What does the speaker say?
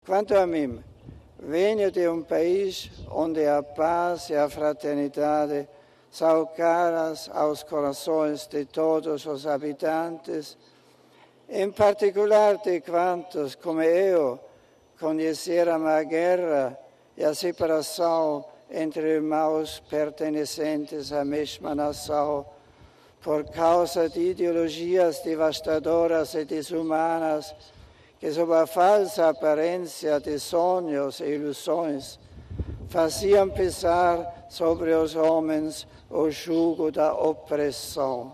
Quanto a mim, venho de um país onde a paz e a fraternidade são caras aos corações de todos os habitantes, em particular de quantos, como eu, conheceram a guerra e a separação entre irmãos pertencentes à mesma nação, por causa de ideologias devastadoras e desumanas, que sob a falsa aparência de sonhos e ilusões, faziam pesar sobre os homens o jugo da opressão.